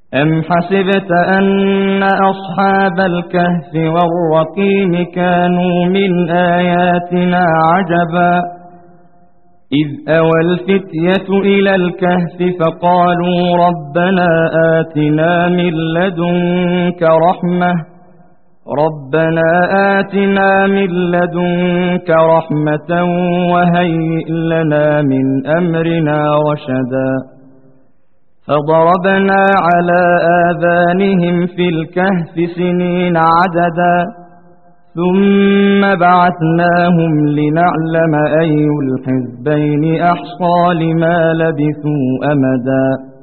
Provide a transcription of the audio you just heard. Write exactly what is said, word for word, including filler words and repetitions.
أم حسبت أن أصحاب الكهف والرقيم كانوا من آياتنا عجبا إذ أوى الفتية إلى الكهف فقالوا ربنا آتنا من لدنك رحمة ربنا آتنا من لدنك رحمة وهيئ لنا من أمرنا رشدا فضربنا على آذانهم في الكهف سنين عددا ثم بعثناهم لنعلم أي الحزبين أحصى لما لبثوا أمدا